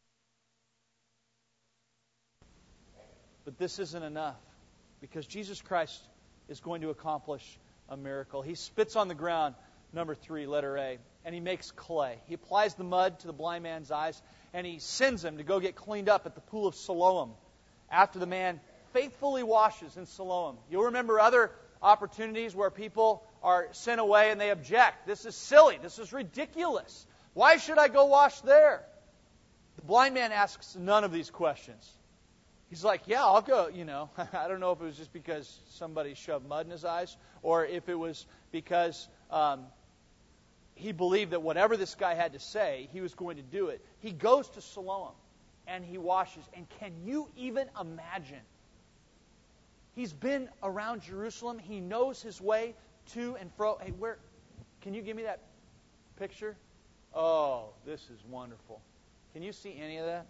But this isn't enough, because Jesus Christ is going to accomplish a miracle. He spits on the ground, number three, letter A, and He makes clay. He applies the mud to the blind man's eyes, and He sends him to go get cleaned up at the pool of Siloam after the man faithfully washes in Siloam. You'll remember other opportunities where people are sent away and they object. This is silly. This is ridiculous. Why should I go wash there? The blind man asks none of these questions. He's like, yeah, I'll go, you know. I don't know if it was just because somebody shoved mud in his eyes or if it was because um, he believed that whatever this guy had to say, he was going to do it. He goes to Siloam and he washes. And can you even imagine? He's been around Jerusalem. He knows his way to and fro. Hey, where? Can you give me that picture? Oh, this is wonderful. Can you see any of that?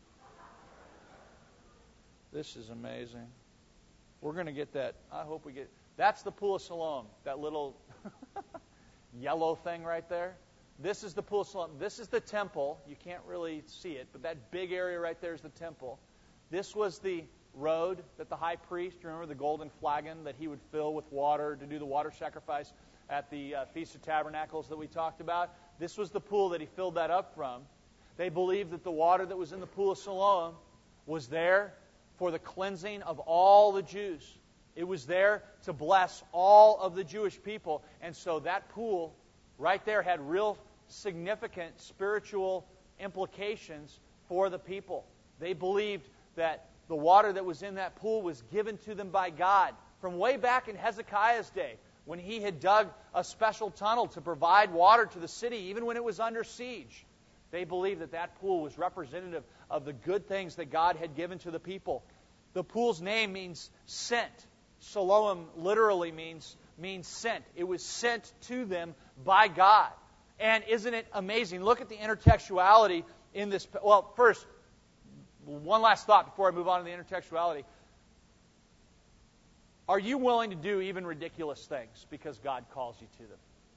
This is amazing. We're going to get that. I hope we get. That's the Pool of Siloam. That little yellow thing right there. This is the Pool of Siloam. This is the temple. You can't really see it, but that big area right there is the temple. This was the road that the high priest, remember the golden flagon that he would fill with water to do the water sacrifice at the uh, Feast of Tabernacles that we talked about. This was the pool that he filled that up from. They believed that the water that was in the Pool of Siloam was there for the cleansing of all the Jews. It was there to bless all of the Jewish people. And so that pool right there had real significant spiritual implications for the people. They believed that the water that was in that pool was given to them by God from way back in Hezekiah's day, when he had dug a special tunnel to provide water to the city, even when it was under siege. They believed that that pool was representative of the good things that God had given to the people. The pool's name means sent. Siloam literally means, means sent. It was sent to them by God. And isn't it amazing? Look at the intertextuality in this. Well, first, one last thought before I move on to the intertextuality. Are you willing to do even ridiculous things because God calls you to them?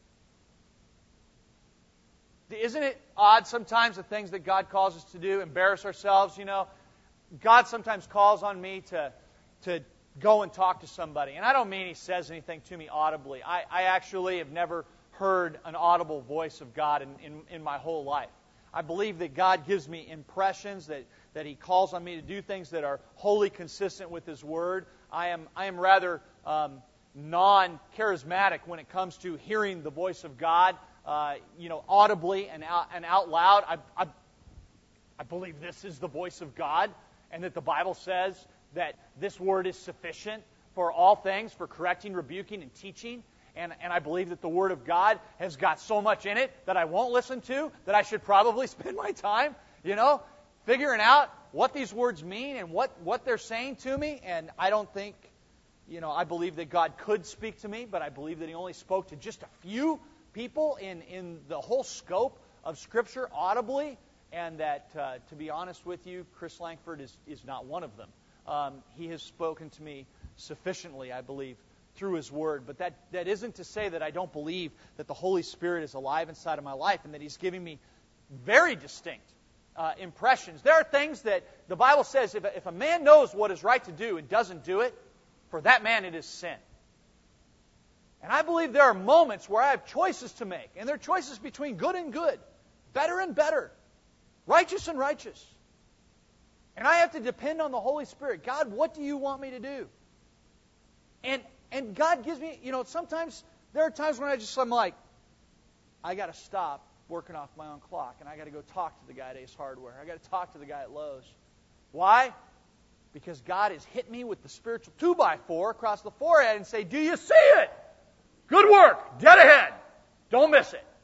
Isn't it odd sometimes the things that God calls us to do, embarrass ourselves, you know? God sometimes calls on me to, to go and talk to somebody. And I don't mean He says anything to me audibly. I, I actually have never heard an audible voice of God in, in, in my whole life. I believe that God gives me impressions, that, that He calls on me to do things that are wholly consistent with His Word. I am, I am rather um, non-charismatic when it comes to hearing the voice of God. Uh, you know, audibly and out, and out loud. I, I, I believe this is the voice of God, and that the Bible says that this word is sufficient for all things, for correcting, rebuking, and teaching. And, and I believe that the Word of God has got so much in it that I won't listen to, that I should probably spend my time, you know, figuring out what these words mean and what, what they're saying to me. And I don't think, you know, I believe that God could speak to me, but I believe that He only spoke to just a few people in, in the whole scope of Scripture audibly, and that, uh, to be honest with you, Chris Langford is, is not one of them. Um, he has spoken to me sufficiently, I believe, through His Word. But that, that isn't to say that I don't believe that the Holy Spirit is alive inside of my life and that He's giving me very distinct uh, impressions. There are things that the Bible says if a, if a man knows what is right to do and doesn't do it, for that man it is sin. And I believe there are moments where I have choices to make. And there are choices between good and good, better and better, righteous and righteous. And I have to depend on the Holy Spirit. God, what do you want me to do? And and God gives me, you know, sometimes there are times when I just, I'm like, I got to stop working off my own clock. And I got to go talk to the guy at Ace Hardware. I got to talk to the guy at Lowe's. Why? Because God has hit me with the spiritual two by four across the forehead and say, do you see it? Good work. Dead ahead. Don't miss it.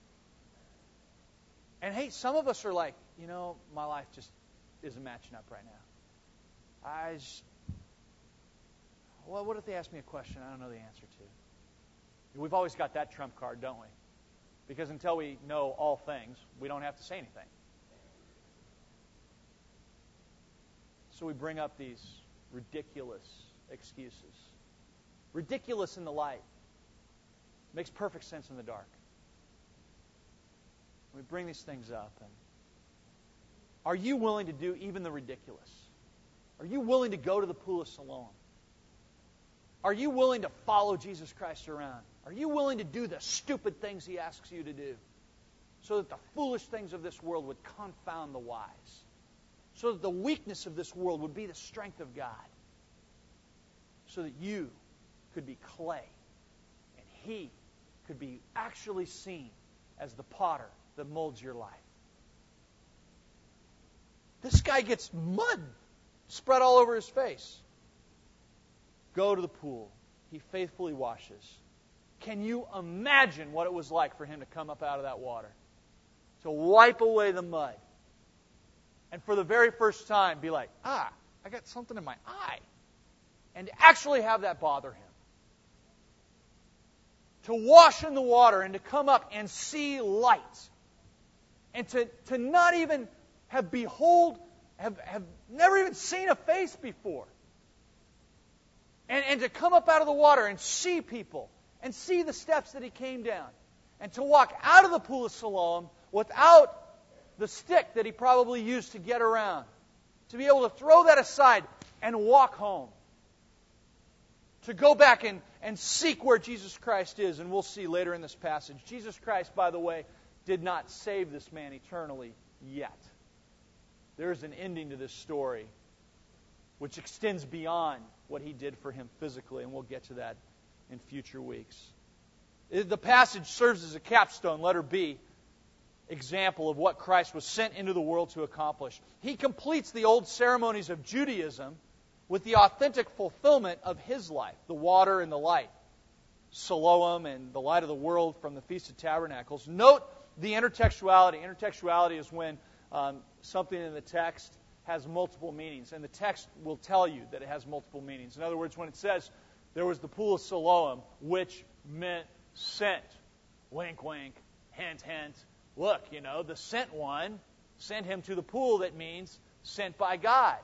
And hey, some of us are like, you know, my life just isn't matching up right now. I just, well, what if they ask me a question I don't know the answer to? We've always got that trump card, don't we? Because until we know all things, we don't have to say anything. So we bring up these ridiculous excuses. Ridiculous in the light. Makes perfect sense in the dark. We bring these things up. And are you willing to do even the ridiculous? Are you willing to go to the pool of Siloam? Are you willing to follow Jesus Christ around? Are you willing to do the stupid things He asks you to do so that the foolish things of this world would confound the wise? So that the weakness of this world would be the strength of God? So that you could be clay and He could be actually seen as the potter that molds your life. This guy gets mud spread all over his face. Go to the pool. He faithfully washes. Can you imagine what it was like for him to come up out of that water? To wipe away the mud. And for the very first time be like, ah, I got something in my eye. And to actually have that bother him. To wash in the water and to come up and see light. And to, to not even have behold, have, have never even seen a face before. And, and to come up out of the water and see people. And see the steps that he came down. And to walk out of the pool of Siloam without the stick that he probably used to get around. To be able to throw that aside and walk home. To go back and, and seek where Jesus Christ is. And we'll see later in this passage. Jesus Christ, by the way, did not save this man eternally yet. There is an ending to this story which extends beyond what he did for him physically. And we'll get to that in future weeks. The passage serves as a capstone, letter B, example of what Christ was sent into the world to accomplish. He completes the old ceremonies of Judaism with the authentic fulfillment of His life, the water and the light. Siloam and the light of the world from the Feast of Tabernacles. Note the intertextuality. Intertextuality is when um, something in the text has multiple meanings. And the text will tell you that it has multiple meanings. In other words, when it says there was the pool of Siloam, which meant sent. Wink, wink, hint, hint. Look, you know, the sent one sent him to the pool that means sent by God.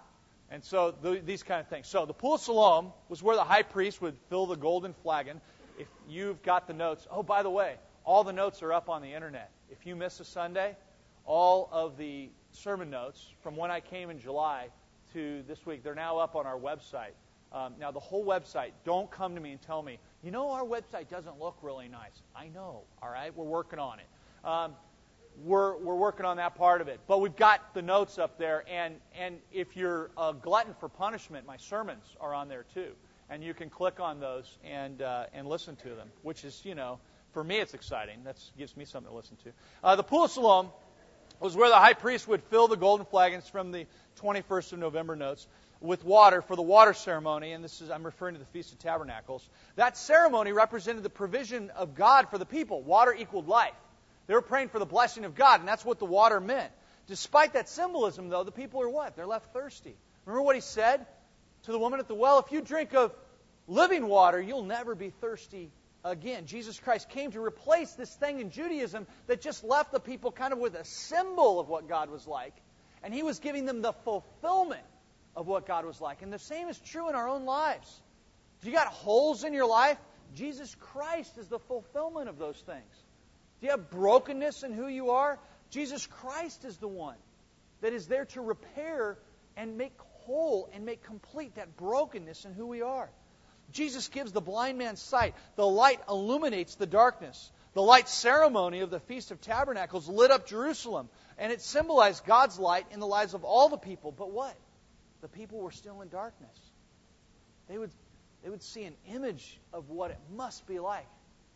And so th- these kind of things. So the Pool of Siloam was where the high priest would fill the golden flagon. If you've got the notes, oh, by the way, all the notes are up on the internet. If you miss a Sunday, all of the sermon notes from when I came in July to this week, they're now up on our website. Um, now, the whole website, don't come to me and tell me, you know, our website doesn't look really nice. I know, all right? We're working on it. Um, we're, we're working on that part of it. But we've got the notes up there, and, and if you're a glutton for punishment, my sermons are on there too. And you can click on those and uh, and listen to them, which is, you know, for me it's exciting. That gives me something to listen to. Uh, the Pool of Siloam was where the high priest would fill the golden flagons from the twenty-first of November notes with water for the water ceremony, and this is, I'm referring to the Feast of Tabernacles. That ceremony represented the provision of God for the people. Water equaled life. They were praying for the blessing of God, and that's what the water meant. Despite that symbolism, though, the people are what? They're left thirsty. Remember what he said to the woman at the well? If you drink of living water, you'll never be thirsty again. Jesus Christ came to replace this thing in Judaism that just left the people kind of with a symbol of what God was like, and he was giving them the fulfillment of what God was like. And the same is true in our own lives. Do you got holes in your life? Jesus Christ is the fulfillment of those things. Do you have brokenness in who you are? Jesus Christ is the one that is there to repair and make whole and make complete that brokenness in who we are. Jesus gives the blind man sight. The light illuminates the darkness. The light ceremony of the Feast of Tabernacles lit up Jerusalem, and it symbolized God's light in the lives of all the people. But what? The people were still in darkness. They would, they would see an image of what it must be like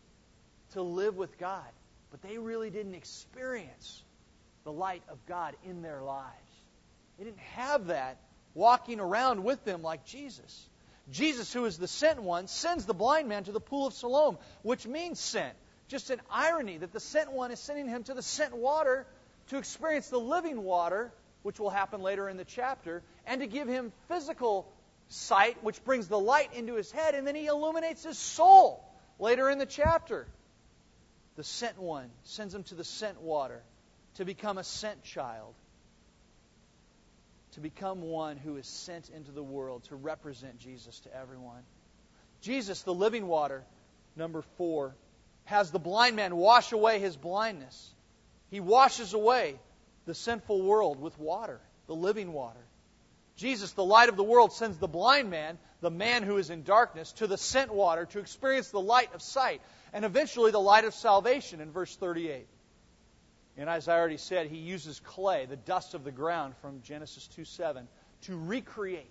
to live with God, but they really didn't experience the light of God in their lives. They didn't have that walking around with them like Jesus. Jesus, who is the sent one, sends the blind man to the Pool of Siloam, which means sent. Just an irony that the sent one is sending him to the sent water to experience the living water, which will happen later in the chapter, and to give him physical sight, which brings the light into his head, and then he illuminates his soul later in the chapter. The sent one sends him to the sent water to become a sent child, to become one who is sent into the world to represent Jesus to everyone. Jesus, the living water, number four, has the blind man wash away his blindness. He washes away the sinful world with water, the living water. Jesus, the light of the world, sends the blind man, the man who is in darkness, to the sent water to experience the light of sight and eventually the light of salvation in verse thirty-eight. And as I already said, he uses clay, the dust of the ground from Genesis two seven, to recreate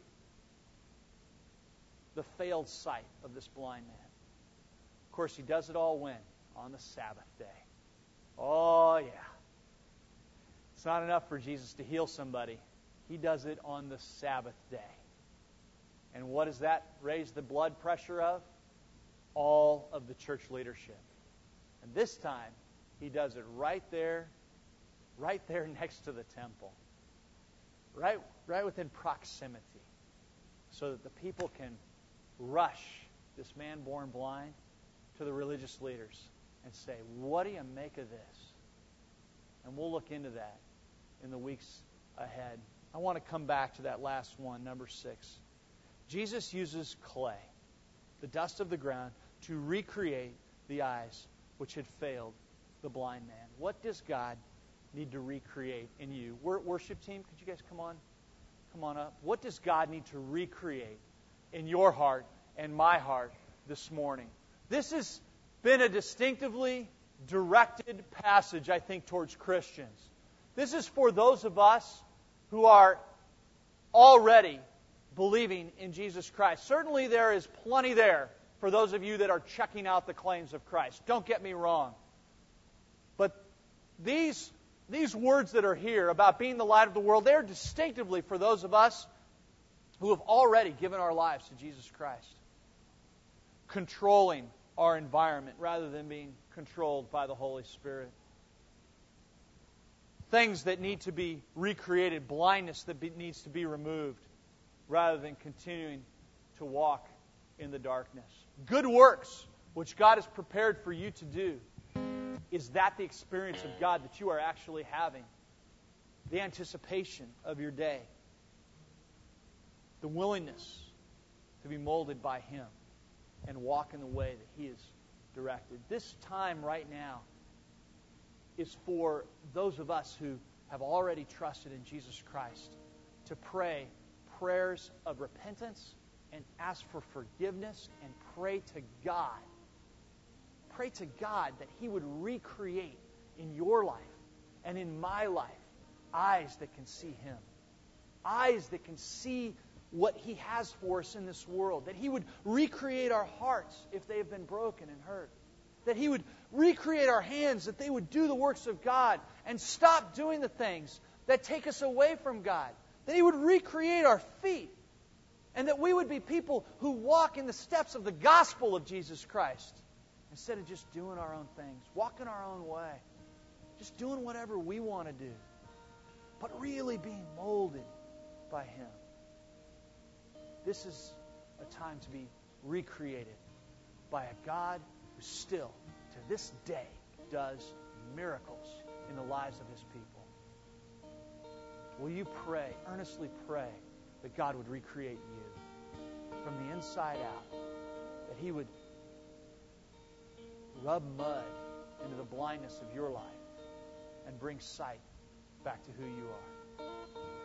the failed sight of this blind man. Of course, he does it all when? On the Sabbath day. Oh, yeah. It's not enough for Jesus to heal somebody. He does it on the Sabbath day. And what does that raise the blood pressure of? All of the church leadership. And this time, he does it right there, right there next to the temple. Right, right within proximity. So that the people can rush this man born blind to the religious leaders and say, what do you make of this? And we'll look into that in the weeks ahead. I want to come back to that last one, number six. Jesus uses clay, the dust of the ground, to recreate the eyes which had failed the blind man. What does God need to recreate in you? Worship team, could you guys come on? Come on up. What does God need to recreate in your heart and my heart this morning? This has been a distinctively directed passage, I think, towards Christians. This is for those of us who are already believing in Jesus Christ. Certainly there is plenty there for those of you that are checking out the claims of Christ. Don't get me wrong. But these, these words that are here about being the light of the world, they're distinctively for those of us who have already given our lives to Jesus Christ. Controlling our environment rather than being controlled by the Holy Spirit. Things that need to be recreated, blindness that be, needs to be removed, rather than continuing to walk in the darkness. Good works, which God has prepared for you to do. Is that the experience of God that you are actually having? The anticipation of your day. the willingness to be molded by Him and walk in the way that He has directed. This time right now is for those of us who have already trusted in Jesus Christ to pray prayers of repentance and ask for forgiveness and pray to God. Pray to God that He would recreate in your life and in my life eyes that can see Him. Eyes that can see what He has for us in this world. That He would recreate our hearts if they have been broken and hurt. That He would recreate our hands, that they would do the works of God and stop doing the things that take us away from God. That He would recreate our feet, and that we would be people who walk in the steps of the gospel of Jesus Christ instead of just doing our own things, walking our own way, just doing whatever we want to do, but really being molded by Him. This is a time to be recreated by a God who still, to this day, does miracles in the lives of His people. Will you pray, earnestly pray, that God would recreate you from the inside out, that He would rub mud into the blindness of your life and bring sight back to who you are.